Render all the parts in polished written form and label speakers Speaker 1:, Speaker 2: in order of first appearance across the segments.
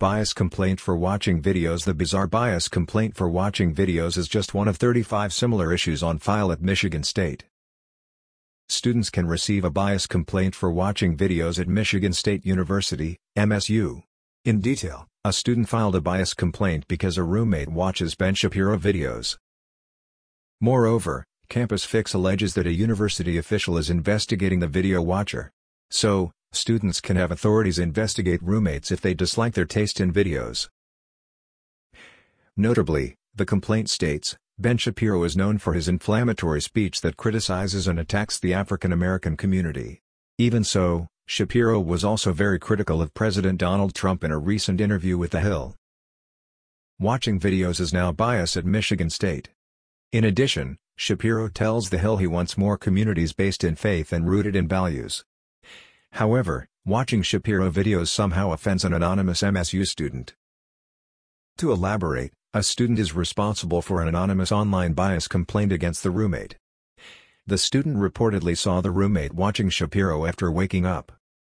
Speaker 1: Bias complaint for watching videos. The bizarre bias complaint for watching videos is just one of 35 similar issues on file at Michigan State. Students can receive a bias complaint for watching videos at Michigan State University, MSU. In detail, a student filed a bias complaint because a roommate watches Ben Shapiro videos. Moreover, Campus Fix alleges that a university official is investigating the video watcher. So, students can have authorities investigate roommates if they dislike their taste in videos. Notably, the complaint states, Ben Shapiro is known for his inflammatory speech that criticizes and attacks the African American community. Even so, Shapiro was also very critical of President Donald Trump in a recent interview with The Hill. Watching videos is now bias at Michigan State. In addition, Shapiro tells The Hill he wants more communities based in faith and rooted in values. However, watching Shapiro videos somehow offends an anonymous MSU student. To elaborate, a student is responsible for an anonymous online bias complaint against the roommate. The student reportedly saw the roommate watching Shapiro after waking up.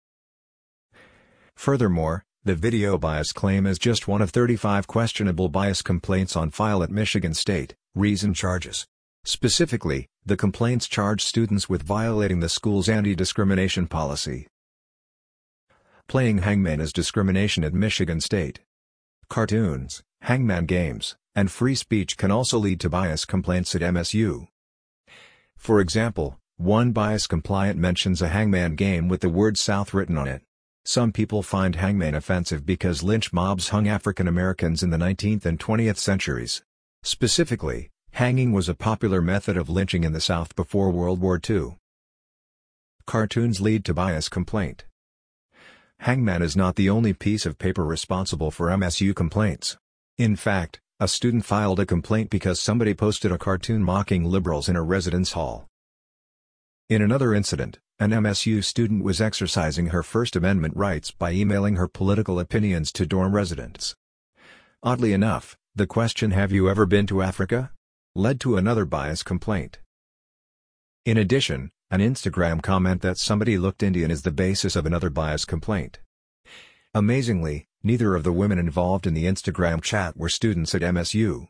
Speaker 1: Furthermore, the video bias claim is just one of 35 questionable bias complaints on file at Michigan State. Reason charges. Specifically, the complaints charge students with violating the school's anti-discrimination policy. Playing hangman is discrimination at Michigan State. Cartoons, hangman games, and free speech can also lead to bias complaints at MSU. For example, one bias complaint mentions a hangman game with the word South written on it. Some people find hangman offensive because lynch mobs hung African Americans in the 19th and 20th centuries. Specifically, hanging was a popular method of lynching in the South before World War II. Cartoons lead to bias complaint. Hangman is not the only piece of paper responsible for MSU complaints. In fact, a student filed a complaint because somebody posted a cartoon mocking liberals in a residence hall. In another incident, an MSU student was exercising her First Amendment rights by emailing her political opinions to dorm residents. Oddly enough, the question "Have you ever been to Africa?" led to another bias complaint. In addition, an Instagram comment that somebody looked Indian is the basis of another bias complaint. Amazingly, neither of the women involved in the Instagram chat were students at MSU.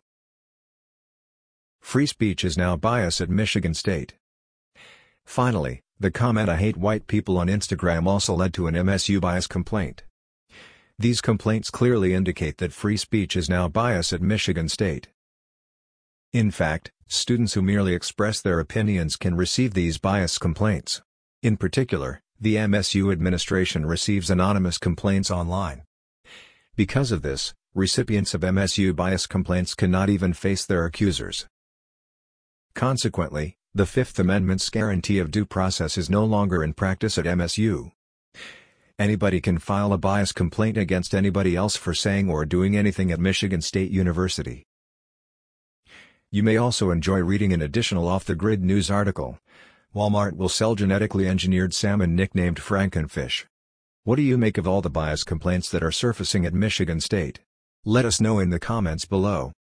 Speaker 1: Free speech is now bias at Michigan State. Finally, the comment "I hate white people" on Instagram also led to an MSU bias complaint. These complaints clearly indicate that free speech is now bias at Michigan State. In fact, students who merely express their opinions can receive these bias complaints. In particular, the MSU administration receives anonymous complaints online. Because of this, recipients of MSU bias complaints cannot even face their accusers. Consequently, the Fifth Amendment's guarantee of due process is no longer in practice at MSU. Anybody can file a bias complaint against anybody else for saying or doing anything at Michigan State University. You may also enjoy reading an additional off-the-grid news article. Walmart will sell genetically engineered salmon nicknamed Frankenfish. What do you make of all the bias complaints that are surfacing at Michigan State? Let us know in the comments below.